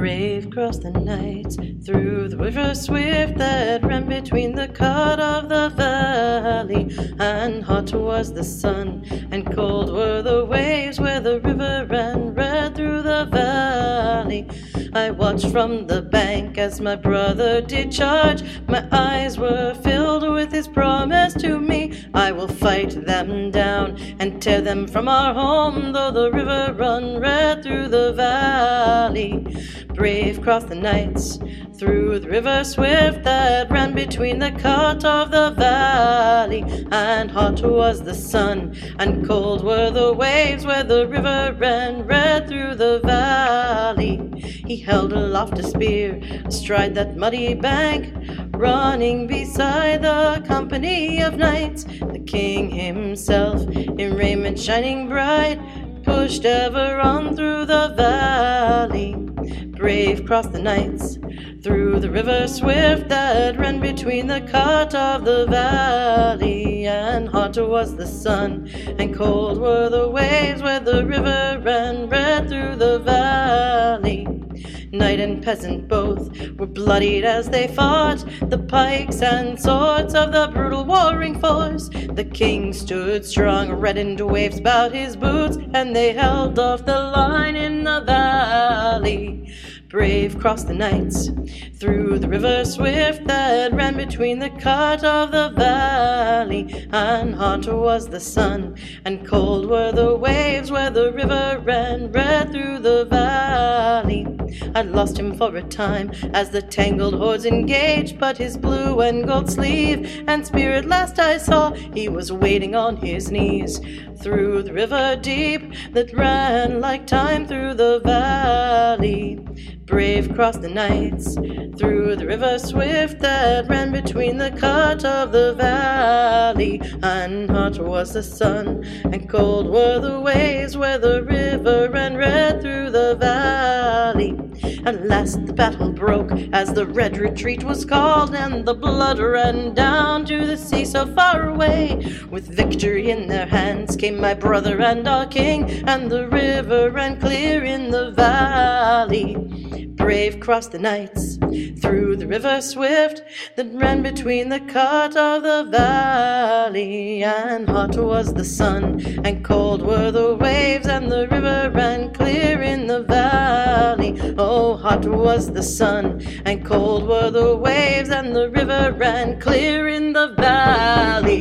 Brave crossed the nights through the river swift that ran between the cut of the valley, and hot was the sun and cold were the waves where the river ran red through the valley. I watched from the bank as my brother did charge. My eyes were filled with his promise to me. I will fight them down and tear them from our home, though the river run red through the valley. Brave crossed the nights through the river swift that ran between the cut of the valley, and hot was the sun and cold were the waves where the river ran red through the valley. He held aloft a spear astride that muddy bank, running beside the company of knights. The king himself, in raiment shining bright, pushed ever on through the valley. Brave crossed the nights through the river swift that ran between the cut of the valley, and hot was the sun and cold were the waves where the river ran red through the valley. Knight and peasant both were bloodied as they fought, the pikes and swords of the brutal warring force. The king stood strong, reddened waves about his boots, and they held off the line in the valley. Brave crossed the nights through the river swift that ran between the cut of the valley, and hot was the sun and cold were the waves where the river ran red through the valley. I lost him for a time as the tangled hordes engaged, but his blue and gold sleeve and spear at last I saw. He was waiting on his knees through the river deep that ran like time through the valley. Brave crossed the nights through the river swift that ran between the cut of the valley, and hot was the sun and cold were the waves where the river ran red through the valley. At last the battle broke as the red retreat was called, and the blood ran down to the sea so far away. With victory in their hands came my brother and our king, and the river ran clear in the valley. Brave crossed the nights through the river swift that ran between the cut of the valley, and hot was the sun and cold were the waves, and the river ran clear in the valley. Oh, hot was the sun and cold were the waves, and the river ran clear in the valley.